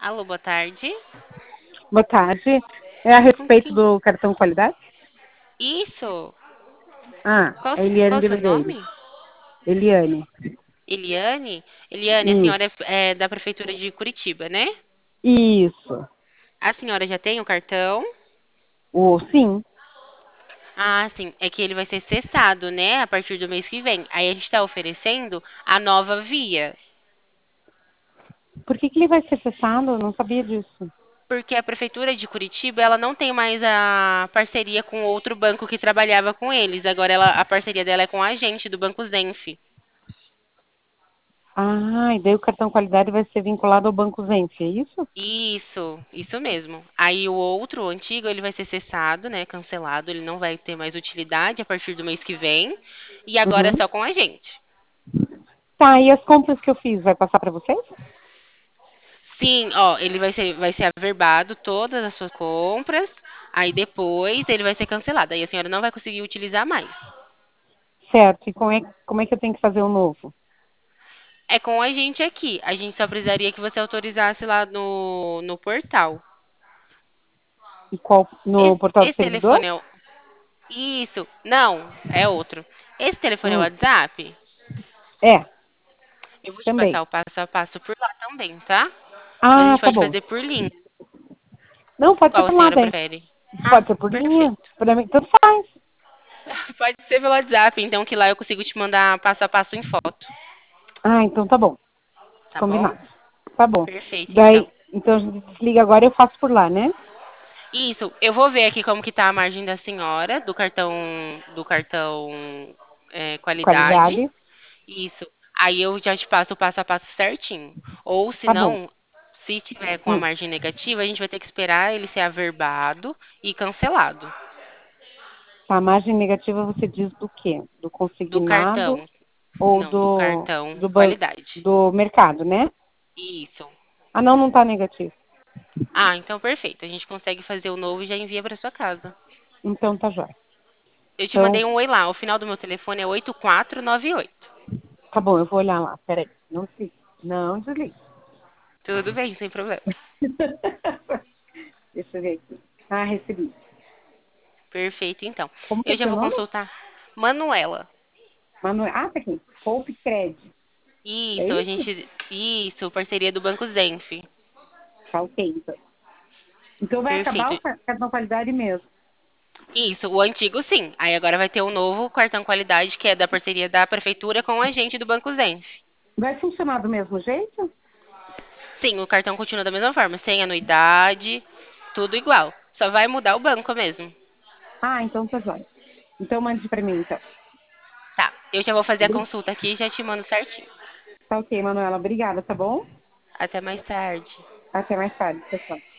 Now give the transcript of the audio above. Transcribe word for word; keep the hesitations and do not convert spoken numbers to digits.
Alô, boa tarde. Boa tarde. É a Com respeito quem? do cartão qualidade? Isso. Ah, Qual, a Eliane qual o de seu Medeiros. nome? Eliane. Eliane? Eliane, a Isso. senhora é, é da Prefeitura de Curitiba, né? Isso. A senhora já tem o cartão? O sim. Ah, sim. É que ele vai ser cessado, né? A partir do mês que vem. Aí a gente está oferecendo a nova via. Por que, que ele vai ser cessado? Eu não sabia disso. Porque a Prefeitura de Curitiba, ela não tem mais a parceria com outro banco que trabalhava com eles. Agora ela, a parceria dela é com a gente, do Banco Zenf. Ah, e daí o cartão qualidade vai ser vinculado ao Banco Zenf, é isso? Isso, isso mesmo. Aí o outro, o antigo, ele vai ser cessado, né, cancelado, ele não vai ter mais utilidade a partir do mês que vem, e agora é Uhum. só com a gente. Tá, e as compras que eu fiz, vai passar para vocês? Sim, ó, ele vai ser, vai ser averbado todas as suas compras, aí depois ele vai ser cancelado, aí a senhora não vai conseguir utilizar mais. Certo. E como é, como é que eu tenho que fazer o novo? É com a gente aqui, a gente só precisaria que você autorizasse lá no, no portal. E qual, no Esse, portal do esse servidor? telefone é o... Isso, não, é outro. Esse telefone é o Hum. WhatsApp? É, Eu vou te também. passar o passo a passo por lá também, tá? Mas a Ah, gente tá pode bom. fazer por linha. Não, pode ser Qual a por lá, senhora daí. prefere? Ah, Pode ser por linha. perfeito. Pra mim, tanto faz. Pode ser pelo WhatsApp, então que lá eu consigo te mandar passo a passo em foto. Ah, então tá bom. Tá bom? Combinado. Tá bom. Perfeito, então. Daí, então a gente desliga agora e eu faço por lá, né? Isso, eu vou ver aqui como que tá a margem da senhora, do cartão, do cartão é, qualidade. Qualidade. Isso. Aí eu já te passo o passo a passo certinho. Ou se Tá bom. não, se tiver com a Hum. margem negativa, a gente vai ter que esperar ele ser averbado e cancelado. Tá, a margem negativa você diz do quê? Do Do consignado cartão. ou Não, do do, cartão do, ban- qualidade. do mercado, né? Isso. Ah, não, não tá negativo. Ah, então perfeito. A gente consegue fazer o novo e já envia para sua casa. Então tá jóia. Eu te Então, mandei um oi lá. O final do meu telefone é oito quatro nove oito. tá bom, eu vou olhar lá. Peraí. Não desliga. Não desliga. Tudo bem, sem problemas. Deixa eu ver aqui. Ah, recebi. Perfeito, então. Como que Eu é já teu vou nome? consultar. Manuela. Manoel. Ah, tá aqui. Poupe Cred. É Isso, a isso? gente. Isso, parceria do Banco Zenf. Tá ok, então. Então vai acabar Perfeito. o ca- cartão qualidade mesmo. Isso, o antigo sim. Aí agora vai ter um novo cartão qualidade que é da parceria da prefeitura com a gente do Banco Zenf. Vai funcionar do mesmo jeito? Sim, o cartão continua da mesma forma, sem anuidade, tudo igual. Só vai mudar o banco mesmo. Ah, então tá jóia. Então mande pra mim, então. Tá, eu já vou fazer a Obri- consulta aqui e já te mando certinho. Tá ok, Manuela. Obrigada, tá bom? Até mais tarde. Até mais tarde, pessoal.